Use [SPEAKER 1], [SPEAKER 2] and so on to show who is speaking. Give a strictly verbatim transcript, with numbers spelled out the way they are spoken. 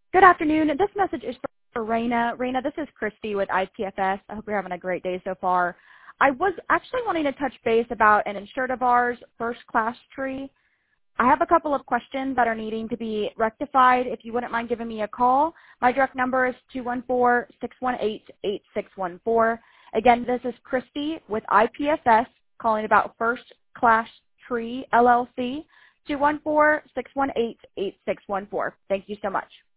[SPEAKER 1] Good afternoon. This message is for Raina. Raina, this is Christy with I P F S. I hope you're having a great day so far. I was actually wanting to touch base about an insured of ours, First Class Tree. I have a couple of questions that are needing to be rectified. If you wouldn't mind giving me a call, my direct number is two one four, six one eight, eight six one four. Again, this is Christy with I P F S calling about First Class Tree, L L C, two one four, six one eight, eight six one four. Thank you so much.